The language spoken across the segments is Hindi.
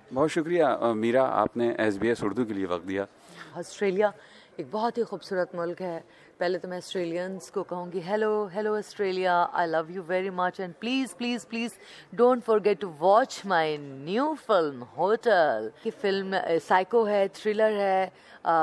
बहुत शुक्रिया मीरा, आपने SBS उर्दू के लिए वक्त दिया। ऑस्ट्रेलिया एक बहुत ही खूबसूरत मुल्क है। पहले तो मैं ऑस्ट्रेलियंस को कहूँगी hello hello Australia, I love you very much and please please please don't forget to watch my new film Hotel. की फिल्म साइको है, थ्रिलर है,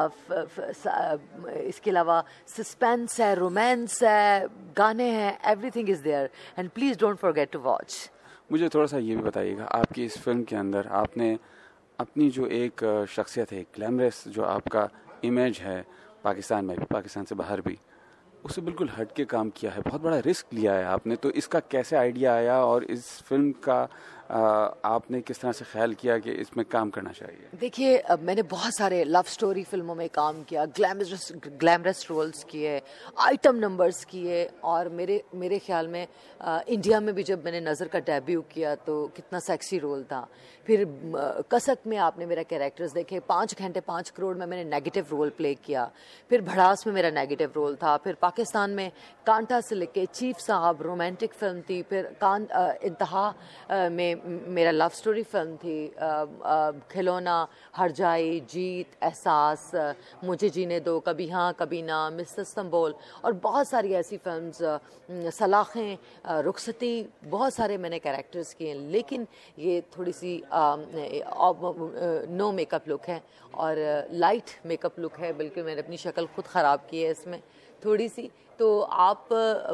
इसके अलावा सस्पेंस है, रोमांस है, गाने हैं, everything is there and please don't forget to watch. मुझे थोड़ा सा ये भी बताइएगा, आपकी इस फिल्म के अंदर आपने अपनी जो एक शख्सियत है, ग्लैमरस जो आपका इमेज है पाकिस्तान में भी, पाकिस्तान से बाहर भी, उससे बिल्कुल हट के काम किया है, बहुत बड़ा रिस्क लिया है आपने। तो इसका कैसे आइडिया आया और इस फिल्म का आपने किस तरह से ख्याल किया कि इसमें काम करना चाहिए? देखिए, मैंने बहुत सारे लव स्टोरी फिल्मों में काम किया, ग्लैमरस रोल्स किए, आइटम नंबर्स किए, और मेरे ख्याल में इंडिया में भी जब मैंने नज़र का डेब्यू किया तो कितना सेक्सी रोल था। फिर कसक में आपने मेरा कैरेक्टर्स देखे, 5 घंटे 5 करोड़ में मैंने नेगेटिव रोल प्ले किया। फिर भड़ास में मेरा नेगेटिव रोल था। फिर पाकिस्तान में कांटा से लेके चीफ साहब रोमांटिक फिल्म थी। फिर इंतहा में मेरा लव स्टोरी फिल्म थी। खिलौना, हर जाए, जीत, एहसास, मुझे जीने दो, कभी हाँ कभी ना, मिस्टर इस्तांबुल, और बहुत सारी ऐसी फिल्म्स, सलाखें, रुखसती, बहुत सारे मैंने कैरेक्टर्स किए। लेकिन ये थोड़ी सी नो मेकअप लुक है और लाइट मेकअप लुक है, बल्कि मैंने अपनी शक्ल खुद ख़राब की है इसमें थोड़ी सी। तो आप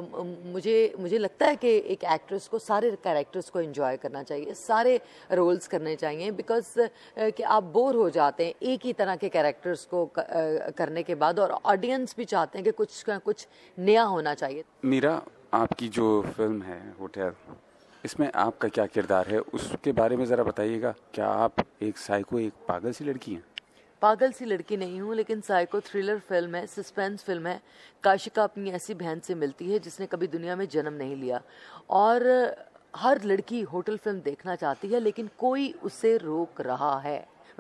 मुझे लगता है कि एक एक्ट्रेस को सारे कैरेक्टर्स को एंजॉय करना चाहिए, सारे रोल्स करने चाहिए, बिकॉज कि आप बोर हो जाते हैं एक ही तरह के कैरेक्टर्स को करने के बाद, और ऑडियंस भी चाहते हैं कि कुछ नया होना चाहिए। मीरा, आपकी जो फिल्म है होटल, इसमें आपका क्या किरदार है, उसके बारे में ज़रा बताइएगा। क्या आप एक साइको, एक पागल सी लड़की हैं? पागल सी लड़की नहीं हूँ, लेकिन साइको थ्रिलर फिल्म है, सस्पेंस फिल्म है। काशिका अपनी ऐसी बहन से मिलती है जिसने कभी दुनिया में जन्म नहीं लिया, और हर लड़की होटल फिल्म देखना चाहती है, लेकिन कोई उसे रोक रहा है।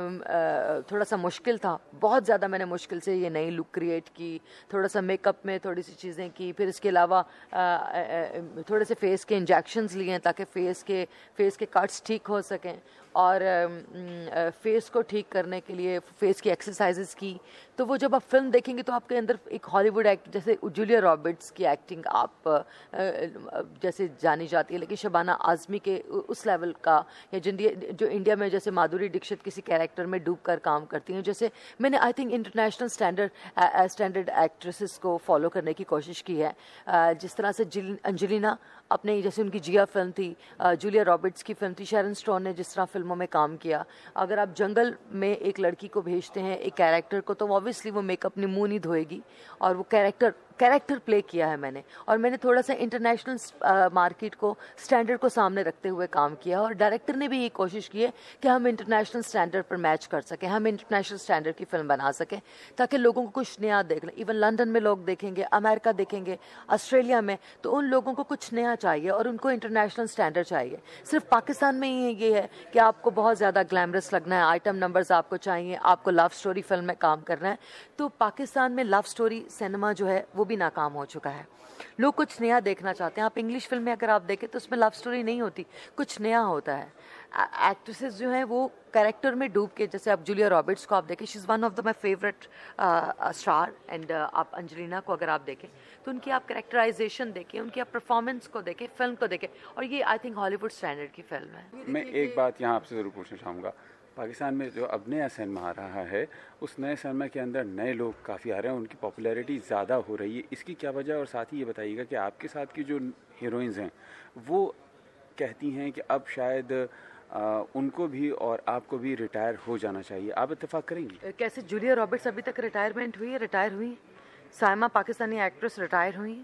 थोड़ा सा मुश्किल था, बहुत ज़्यादा मैंने मुश्किल से ये नई लुक क्रिएट की, थोड़ा सा मेकअप में थोड़ी सी चीज़ें की, फिर इसके अलावा थोड़े से फेस के इंजेक्शंस लिए ताकि फेस के कट्स ठीक हो सकें, और फेस को ठीक करने के लिए फेस की एक्सरसाइजेस की। तो वो जब आप फिल्म देखेंगे तो आपके अंदर एक हॉलीवुड एक्ट, जैसे जूलिया रॉबर्ट्स की एक्टिंग आप जैसे जानी जाती है, लेकिन शबाना आज़मी के उस लेवल का, या जो इंडिया में जैसे माधुरी दीक्षित किसी कैरेक्टर में डूब कर काम करती हैं, जैसे मैंने I think international standard actresses को फॉलो करने की कोशिश की है। जिस तरह से अंजलिना अपने, जैसे उनकी जिया फिल्म थी, जूलिया रॉबर्ट्स की फिल्म थी, शैरन स्टोन ने जिस तरह फिल्मों में काम किया। अगर आप जंगल में एक लड़की को भेजते हैं, एक कैरेक्टर को, तो ऑब्वियसली वो मेकअप अपनी मुंह नहीं धोएगी, और वो कैरेक्टर प्ले किया है मैंने। और मैंने थोड़ा सा इंटरनेशनल मार्केट को, स्टैंडर्ड को सामने रखते हुए काम किया, और डायरेक्टर ने भी ये कोशिश की है कि हम इंटरनेशनल स्टैंडर्ड पर मैच कर सकें, हम इंटरनेशनल स्टैंडर्ड की फिल्म बना सकें, ताकि लोगों को कुछ नया देख लें। इवन लंदन में लोग देखेंगे, अमेरिका देखेंगे, ऑस्ट्रेलिया में, तो उन लोगों को कुछ नया चाहिए और उनको इंटरनेशनल स्टैंडर्ड चाहिए। सिर्फ पाकिस्तान में ही ये है कि आपको बहुत ज़्यादा ग्लैमरस लगना है, आइटम नंबर्स आपको चाहिए, आपको लव स्टोरी फिल्म में काम करना है। तो पाकिस्तान में लव स्टोरी सिनेमा जो है वो भी नाकाम हो चुका है। लोग कुछ नया देखना चाहते हैं। आप इंग्लिश फिल्म में अगर आप देखें तो उसमें लव स्टोरी नहीं होती, कुछ नया होता है। एक्ट्रेसेस जो हैं वो कैरेक्टर में डूब के, जैसे आप जूलिया रॉबर्ट्स को आप देखें, she is one of the my favourite star, and आप अंजलिना को अगर आप देखें तो उनकी आप कैरेक्टराइजेशन देखें, उनकी आप परफॉर्मेंस को देखें, फिल्म को देखें, और ये आई थिंक हॉलीवुड स्टैंडर्ड की फिल्म है। मैं एक बात यहाँ आपसे ज़रूर पूछना चाहूँगा, पाकिस्तान में जो अब नया सिनेमा आ रहा है, उस नए सिनेमा के अंदर नए लोग काफ़ी आ रहे हैं, उनकी पॉपुलैरिटी ज़्यादा हो रही है, इसकी क्या वजह? और साथ ही ये बताइएगा कि आपके साथ की जो हीरोइंस हैं वो कहती हैं कि अब शायद उनको भी और आपको भी रिटायर हो जाना चाहिए, आप इत्तेफाक करेंगी? कैसे जूलिया रॉबर्ट्स अभी तक रिटायरमेंट हुई है? रिटायर हुई। साइमा पाकिस्तानी एक्ट्रेस रिटायर हुई।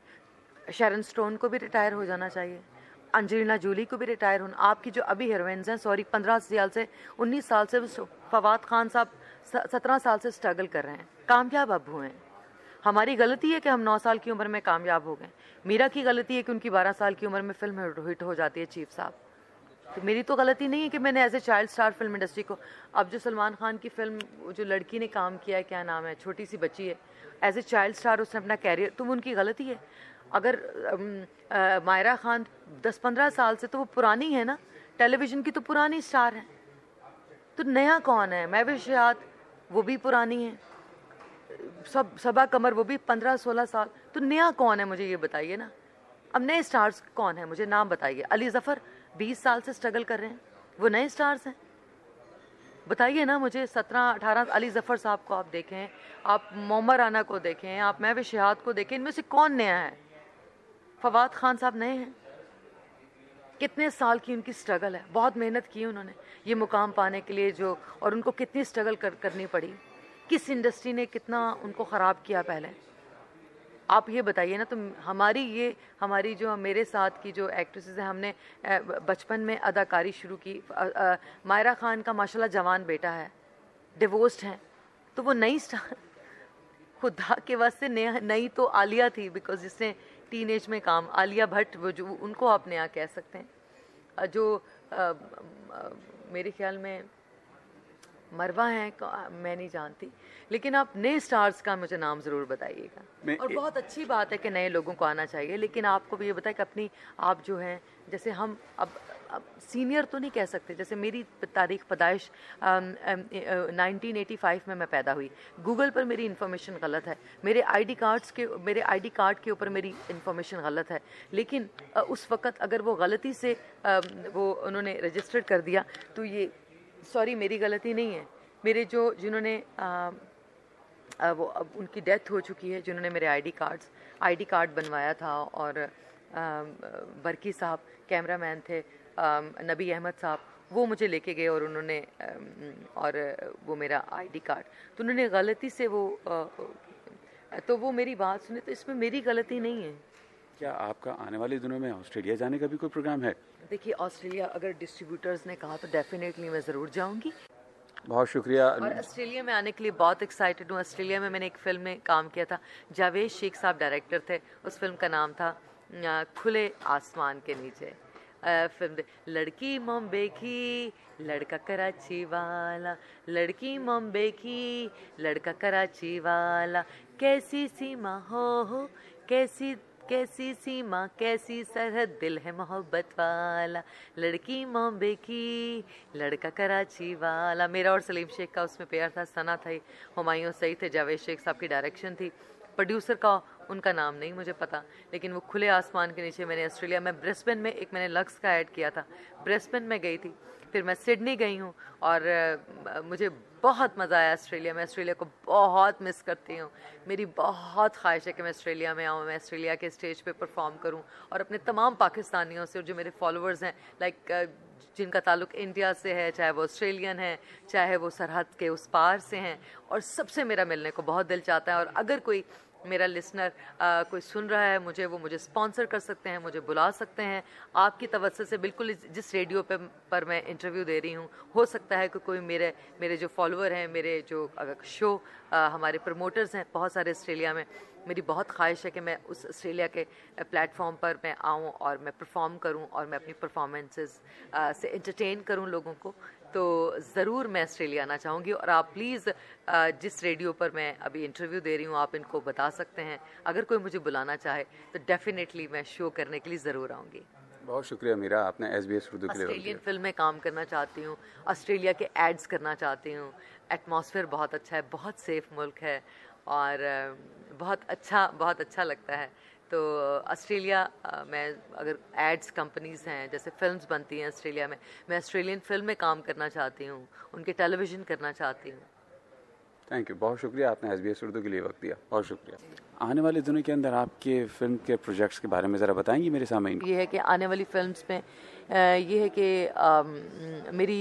शैरन स्टोन को भी रिटायर हो जाना चाहिए। अंजलिना जूली को भी रिटायर होना। आपकी जो अभी हीरोइंस हैं, सॉरी, 15 साल से 19 साल से फवाद खान साहब 17 साल से स्ट्रगल कर रहे हैं, कामयाब अब हुए हैं। हमारी गलती है कि हम 9 साल की उम्र में कामयाब हो गए। मीरा की गलती है कि उनकी 12 साल की उम्र में फिल्म हिट हो जाती है, चीफ साहब। तो मेरी तो गलती नहीं है कि मैंने as a child star film industry को, अब जो सलमान खान की फिल्म जो लड़की ने काम किया है, क्या नाम है, छोटी सी बच्ची है, एज ए चाइल्ड स्टार उसने अपना कैरियर, तो उनकी गलती है। अगर मायरा खान 10-15 साल से, तो वो पुरानी है ना, टेलीविज़न की तो पुरानी स्टार है। तो नया कौन है? महविश हयात वो भी पुरानी है, सबा कमर वो भी 15-16 साल। तो नया कौन है मुझे ये बताइए ना। अब नए स्टार्स कौन है, मुझे नाम बताइए। अली जफर 20 साल से स्ट्रगल कर रहे हैं, वो नए स्टार्स हैं? बताइए ना मुझे। 17-18 अली जफर साहब को आप देखें, आप मोहम्मद राना को देखें, आप महविश हयात को देखें, इनमें से कौन नया है? फवाद खान साहब नए हैं? कितने साल की उनकी स्ट्रगल है, बहुत मेहनत की उन्होंने ये मुकाम पाने के लिए जो, और उनको कितनी स्ट्रगल करनी पड़ी, किस इंडस्ट्री ने कितना उनको ख़राब किया पहले, आप ये बताइए ना। तो हमारी जो मेरे साथ की जो एक्ट्रेसेस हैं, हमने बचपन में अदाकारी शुरू की। मायरा खान का माशाल्लाह जवान बेटा है, डिवोर्स्ड हैं, तो वो नई स्टार खुदा के वास्ते नई तो आलिया थी, बिकॉज जिसने टीनेज में काम, आलिया भट्ट, वो जो उनको आप नया कह सकते हैं। जो मेरे ख्याल में मरवा हैं, मैं नहीं जानती, लेकिन आप नए स्टार्स का मुझे नाम ज़रूर बताइएगा। और बहुत अच्छी बात है कि नए लोगों को आना चाहिए, लेकिन आपको भी ये बताएं कि अपनी आप जो हैं, जैसे हम अब सीनियर तो नहीं कह सकते, जैसे मेरी तारीख पैदाइश 1985 में मैं पैदा हुई। गूगल पर मेरी इन्फॉर्मेशन गलत है, मेरे आईडी कार्ड के ऊपर मेरी इन्फॉर्मेशन गलत है, लेकिन उस वक़्त अगर वो गलती से वो उन्होंने रजिस्टर्ड कर दिया तो ये सॉरी मेरी गलती नहीं है। मेरे जिन्होंने वो अब उनकी डेथ हो चुकी है, जिन्होंने मेरे आईडी कार्ड बनवाया था, और बरकी साहब कैमरामैन थे, नबी अहमद साहब, वो मुझे लेके गए और उन्होंने और वो मेरा आईडी कार्ड, तो उन्होंने गलती से तो वो मेरी बात सुने, तो इसमें मेरी गलती नहीं है। क्या आपका आने वाले दिनों में ऑस्ट्रेलिया जाने का भी कोई प्रोग्राम है? देखिए, ऑस्ट्रेलिया अगर डिस्ट्रीब्यूटर्स ने कहा तो डेफिनेटली मैं ज़रूर जाऊंगी। बहुत शुक्रिया। और ऑस्ट्रेलिया में आने के लिए बहुत एक्साइटेड हूँ। ऑस्ट्रेलिया में मैंने एक फिल्म में काम किया था, जावेद शेख साहब डायरेक्टर थे, उस फिल्म का नाम था खुले आसमान के नीचे। फिल्म लड़की मुंबई की लड़का कराची वाला, लड़की मुंबई की लड़का कराची वाला, कैसी सीमा हो कैसी सीमा, कैसी सरहद, दिल है मोहब्बत वाला, लड़की मुंबई की लड़का कराची वाला। मेरा और सलीम शेख का उसमें प्यार था, सना था, हुमायूं सईद थे, जावेद शेख साहब की डायरेक्शन थी, प्रोड्यूसर का उनका नाम नहीं मुझे पता, लेकिन वो खुले आसमान के नीचे मैंने ऑस्ट्रेलिया में ब्रिस्बेन में एक मैंने लक्स का ऐड किया था, ब्रिस्बेन में गई थी, फिर मैं सिडनी गई हूँ, और मुझे बहुत मज़ा आया ऑस्ट्रेलिया में। ऑस्ट्रेलिया को बहुत मिस करती हूँ, मेरी बहुत ख्वाहिश है कि मैं ऑस्ट्रेलिया में आऊँ, मैं ऑस्ट्रेलिया के स्टेज पे परफॉर्म करूँ, और अपने तमाम पाकिस्तानियों से, और जो मेरे फॉलोअर्स हैं, लाइक जिनका ताल्लुक इंडिया से है, चाहे वो ऑस्ट्रेलियन है, चाहे वो सरहद के उस पार से हैं, और सबसे मेरा मिलने को बहुत दिल चाहता है। और अगर कोई मेरा लिसनर कोई सुन रहा है मुझे, वो मुझे स्पॉन्सर कर सकते हैं, मुझे बुला सकते हैं आपकी तवज्जो से। बिल्कुल जिस रेडियो पर मैं इंटरव्यू दे रही हूँ, हो सकता है कि कोई मेरे जो फॉलोअर हैं, मेरे जो शो हमारे प्रमोटर्स हैं बहुत सारे ऑस्ट्रेलिया में, मेरी बहुत ख्वाहिश है कि मैं उस ऑस्ट्रेलिया के प्लेटफॉर्म पर मैं आऊँ और मैं परफॉर्म करूँ, और मैं अपनी परफॉर्मेंसेस से एंटरटेन करूँ लोगों को। तो ज़रूर मैं ऑस्ट्रेलिया आना चाहूँगी, और आप प्लीज़ जिस रेडियो पर मैं अभी इंटरव्यू दे रही हूँ, आप इनको बता सकते हैं, अगर कोई मुझे बुलाना चाहे तो डेफिनेटली मैं शो करने के लिए ज़रूर आऊँगी। बहुत शुक्रिया मीरा, आपने SBS उर्दू के लिए ऑस्ट्रेलियन फिल्म में काम करना चाहती हूँ, ऑस्ट्रेलिया के एड्स करना चाहती हूँ। एटमॉस्फेयर बहुत अच्छा है, बहुत सेफ मुल्क है, और बहुत अच्छा लगता है। तो ऑस्ट्रेलिया में अगर एड्स कंपनीज़ हैं, जैसे फिल्म्स बनती हैं ऑस्ट्रेलिया में, मैं ऑस्ट्रेलियन फिल्म में काम करना चाहती हूँ, उनके टेलीविज़न करना चाहती हूँ। थैंक यू, बहुत शुक्रिया, आपने SBS उर्दू के लिए वक्त दिया, बहुत शुक्रिया। आने वाले दिनों के अंदर आपके फिल्म के प्रोजेक्ट्स के बारे में ज़रा बताएंगी मेरे सामने? ये है कि आने वाली फिल्म्स में ये है कि मेरी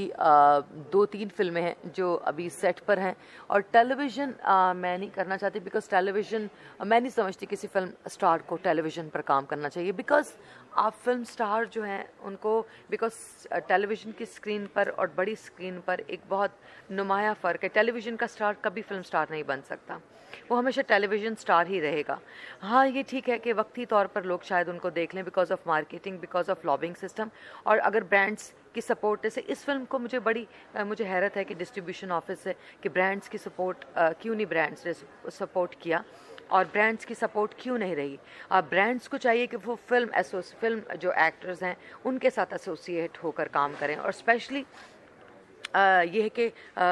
2-3 फिल्में हैं जो अभी सेट पर हैं, और टेलीविज़न मैं नहीं करना चाहती, बिकॉज टेलीविज़न मैं नहीं समझती किसी फिल्म स्टार को टेलीविज़न पर काम करना चाहिए, बिकॉज आप फिल्म स्टार जो हैं उनको, बिकॉज टेलीविज़न की स्क्रीन पर और बड़ी स्क्रीन पर एक बहुत नुमाया फ़र्क है। टेलीविज़न का स्टार कभी फिल्म स्टार नहीं बन सकता, वो हमेशा टेलीविज़न स्टार ही रहेगा। हाँ, ये ठीक है कि वक्ती तौर पर लोग शायद उनको देख लें, because of marketing, because of lobbying system, और अगर ब्रांड्स की सपोर्ट, जैसे इस फिल्म को मुझे हैरत है कि डिस्ट्रीब्यूशन ऑफिस से कि ब्रांड्स की सपोर्ट क्यों नहीं, ब्रांड्स ने सपोर्ट किया, और ब्रांड्स की सपोर्ट क्यों नहीं रही। ब्रांड्स को चाहिए कि वो फिल्म जो एक्टर्स हैं उनके साथ एसोसिएट होकर काम करें, और स्पेशली ये है कि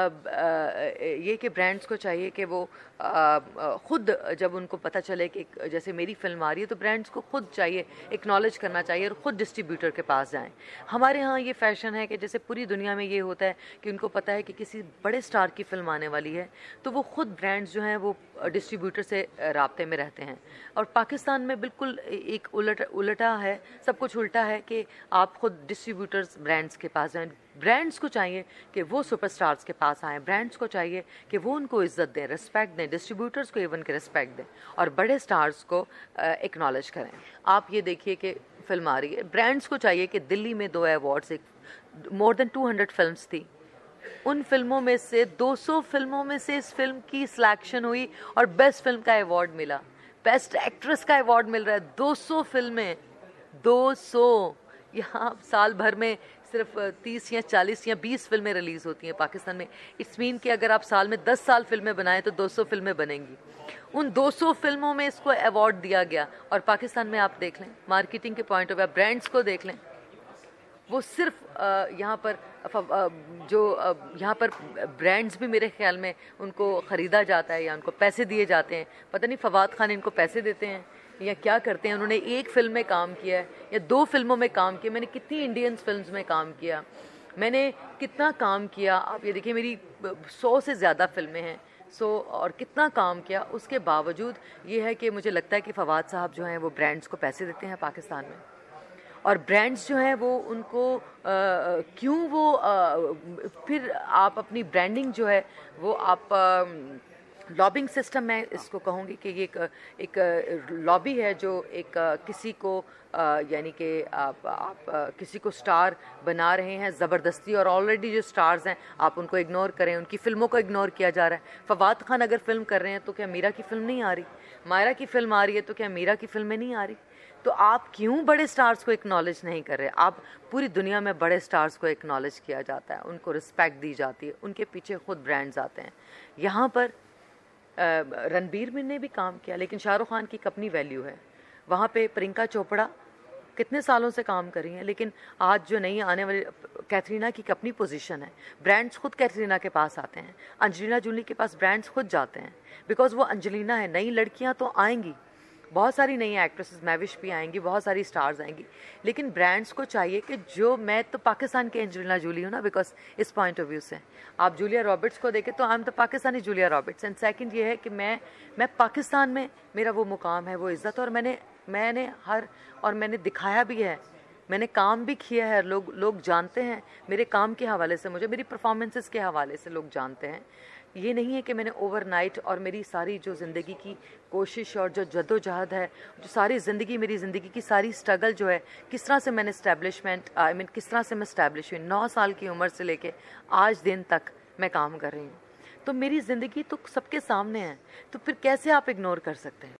ब्रांड्स को चाहिए कि वो खुद, जब उनको पता चले कि जैसे मेरी फिल्म आ रही है, तो ब्रांड्स को खुद चाहिए, एक्नॉलेज करना चाहिए और ख़ुद डिस्ट्रीब्यूटर के पास जाएं। हमारे यहाँ ये फैशन है कि जैसे पूरी दुनिया में ये होता है कि उनको पता है कि किसी बड़े स्टार की फिल्म आने वाली है, तो वो खुद ब्रांड्स जो हैं वो डिस्ट्रीब्यूटर से राब्ते में रहते हैं। और पाकिस्तान में बिल्कुल एक उल्टा है, सब कुछ उल्टा है कि आप खुद डिस्ट्रीब्यूटर्स ब्रांड्स के पास जाएं। ब्रांड्स को चाहिए कि वो सुपरस्टार्स के पास आएँ, ब्रांड्स को चाहिए कि वो उनको इज्जत दें, रिस्पेक्ट दें, डिस्ट्रीब्यूटर्स को इवन के रिस्पेक्ट दें और बड़े स्टार्स को एक्नॉलेज करें। आप ये देखिए कि फिल्म आ रही है, ब्रांड्स को चाहिए कि दिल्ली में 2 अवार्ड्स, मोर देन 200 फिल्म्स थी, उन फिल्मों में से 200 फिल्मों में से इस फिल्म की सिलेक्शन हुई और बेस्ट फिल्म का अवार्ड मिला, बेस्ट एक्ट्रेस का अवार्ड मिल रहा है। 200 फिल्में, 200। यहाँ साल भर में सिर्फ 30 या 40 या 20 फिल्में रिलीज होती हैं पाकिस्तान में। इट्स मीन कि अगर आप साल में 10 साल फिल्में बनाएं तो 200 फिल्में बनेंगी। उन 200 फिल्मों में इसको अवार्ड दिया गया। और पाकिस्तान में आप देख लें, मार्केटिंग के पॉइंट ऑफ व्यू, ब्रांड्स को देख लें, वो सिर्फ यहाँ पर यहाँ पर ब्रांड्स भी मेरे ख्याल में उनको ख़रीदा जाता है या उनको पैसे दिए जाते हैं। पता नहीं फवाद खान इनको पैसे देते हैं या क्या करते हैं। उन्होंने एक फिल्म में काम किया है या 2 फिल्मों में काम किया। मैंने कितनी इंडियन फिल्म्स में काम किया, मैंने कितना काम किया, आप ये देखिए मेरी 100 से ज़्यादा फिल्में हैं। और कितना काम किया, उसके बावजूद ये है कि मुझे लगता है कि फवाद साहब जो हैं वो ब्रांड्स को पैसे देते हैं पाकिस्तान में। और ब्रांड्स जो हैं वो उनको क्यों वो फिर आप अपनी ब्रांडिंग जो है वो आप लॉबिंग सिस्टम, मैं इसको कहूँगी कि ये एक लॉबी है जो एक किसी को यानी कि आप किसी को स्टार बना रहे हैं ज़बरदस्ती, और ऑलरेडी जो स्टार्स हैं आप उनको इग्नोर करें, उनकी फ़िल्मों को इग्नोर किया जा रहा है। फवाद खान अगर फिल्म कर रहे हैं तो क्या मीरा की फिल्म नहीं आ रही? मायरा की फिल्म आ रही है तो क्या मीरा की फिल्में नहीं आ रही? तो आप क्यों बड़े स्टार्स को एक्नॉलेज नहीं कर रहे? आप पूरी दुनिया में बड़े स्टार्स को एक्नॉलेज किया जाता है, उनको रिस्पेक्ट दी जाती है, उनके पीछे खुद ब्रांड्स आते हैं। यहाँ पर रणबीर ने भी काम किया, लेकिन शाहरुख खान की अपनी वैल्यू है। वहाँ पे प्रियंका चोपड़ा कितने सालों से काम कर रही हैं, लेकिन आज जो नई आने वाली कैथरीना की अपनी पोजीशन है, ब्रांड्स खुद कैथरीना के पास आते हैं, अंजलिना जूली के पास ब्रांड्स खुद जाते हैं, बिकॉज वो अंजलिना है। नई लड़कियाँ तो आएंगी, बहुत सारी नई एक्ट्रेसेस, मैविश भी आएंगी, बहुत सारी स्टार्स आएंगी, लेकिन ब्रांड्स को चाहिए कि जो, मैं तो पाकिस्तान की एंजेलिना जूली हूँ ना, बिकॉज इस पॉइंट ऑफ व्यू से आप जूलिया रॉबर्ट्स को देखें तो I am the Pakistani Julia Roberts. And second ये है कि मैं पाकिस्तान में मेरा वो मुकाम है, वो इज़्ज़त, और मैंने दिखाया भी है, मैंने काम भी किया है। लोग जानते हैं मेरे काम के हवाले से, मुझे मेरी परफॉर्मेंसेस के हवाले से लोग जानते हैं। ये नहीं है कि मैंने ओवरनाइट, और मेरी सारी जो ज़िंदगी की कोशिश और जो जद्दोजहद है, जो सारी ज़िंदगी, मेरी ज़िंदगी की सारी स्ट्रगल जो है, किस तरह से मैंने किस तरह से मैं स्टैब्लिश हुई, 9 साल की उम्र से लेके आज दिन तक मैं काम कर रही हूँ। तो मेरी ज़िंदगी तो सबके सामने है, तो फिर कैसे आप इग्नोर कर सकते हैं?